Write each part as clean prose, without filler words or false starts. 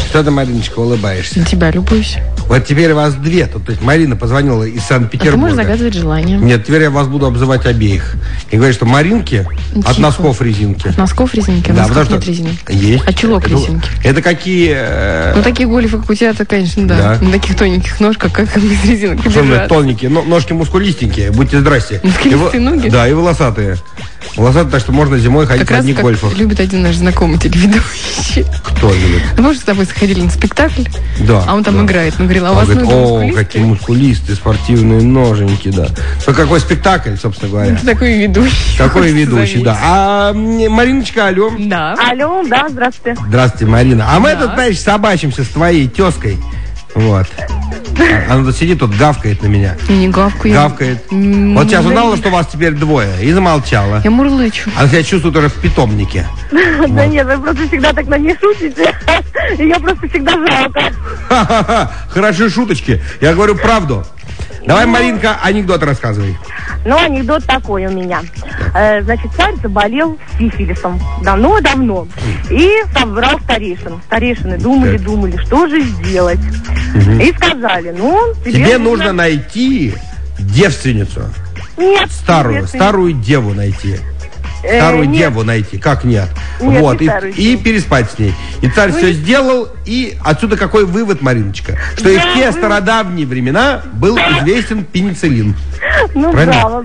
Что ты, Мариночка, улыбаешься? На тебя любуюсь. Вот теперь вас две. То есть Марина позвонила из Санкт-Петербурга. А ты можешь загадывать желание. Нет, теперь я вас буду обзывать обеих. И говорить, что Маринки от носков резинки. От носков резинки? Да, носков нет резинки. Есть. А чулок резинки? Это какие... Ну, такие голифы, как у тебя, это, конечно, да. На таких тоненьких ножках, как без резинок. Что тоненькие, ножки мускулистенькие. Будьте здрасте. Мускулистые ноги? Да, и волосатые. Волосатые, так что можно зимой ходить в одних гольфах. Любит один наш знакомый телеведущий. Кто любит? Мы же с тобой сходили на спектакль, да, а он там играет. Он говорил, а у вас говорит, ноги мускулистые? какие мускулистые, спортивные ноженьки, да. Ну, какой спектакль, собственно говоря. Такой ведущий. Такой ведущий, да. А Мариночка, алло. Да. Алло, да, здравствуйте. Здравствуйте, Марина. А мы тут, знаешь, собачимся с твоей тезкой. Вот. Она тут сидит, тут гавкает на меня. Я не гавкаю. Гавкает. Вот сейчас узнала, что вас теперь двое, и замолчала. Я мурлычу. Она себя чувствует уже в питомнике. Да нет, вы просто всегда так на ней шутите. Ее просто всегда жалко. Хорошие шуточки. Я говорю правду. Давай, Маринка, анекдот рассказывай. Ну, анекдот такой у меня. Значит, царь заболел сифилисом давно-давно. И собрал старейшин. Старейшины думали, что же сделать. И сказали, тебе нужно найти девственницу. Нет. Старую деву найти. Старую деву найти. Как нет? Нет, вот. И переспать с ней. И царь все сделал. И отсюда какой вывод, Мариночка? Что и в те стародавние времена был известен пенициллин. Ну, правильно?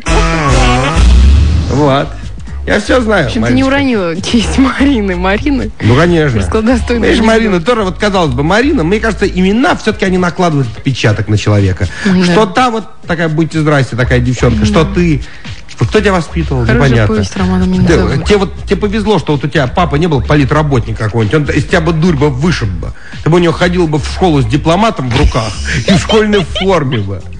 Вот. Я все знаю, Ты не уронила честь Марины. Ну, конечно. Знаешь, Марина тоже, вот казалось бы, Марина, мне кажется, имена все-таки они накладывают отпечаток на человека. Да. Что та вот такая, будьте здрасте, такая девчонка, что ты... Кто тебя воспитывал, непонятно. Тебе повезло, что вот у тебя папа не был политработник какой-нибудь. Он из тебя бы дурь бы вышиб бы. Ты бы у него ходил бы в школу с дипломатом в руках и в школьной форме бы.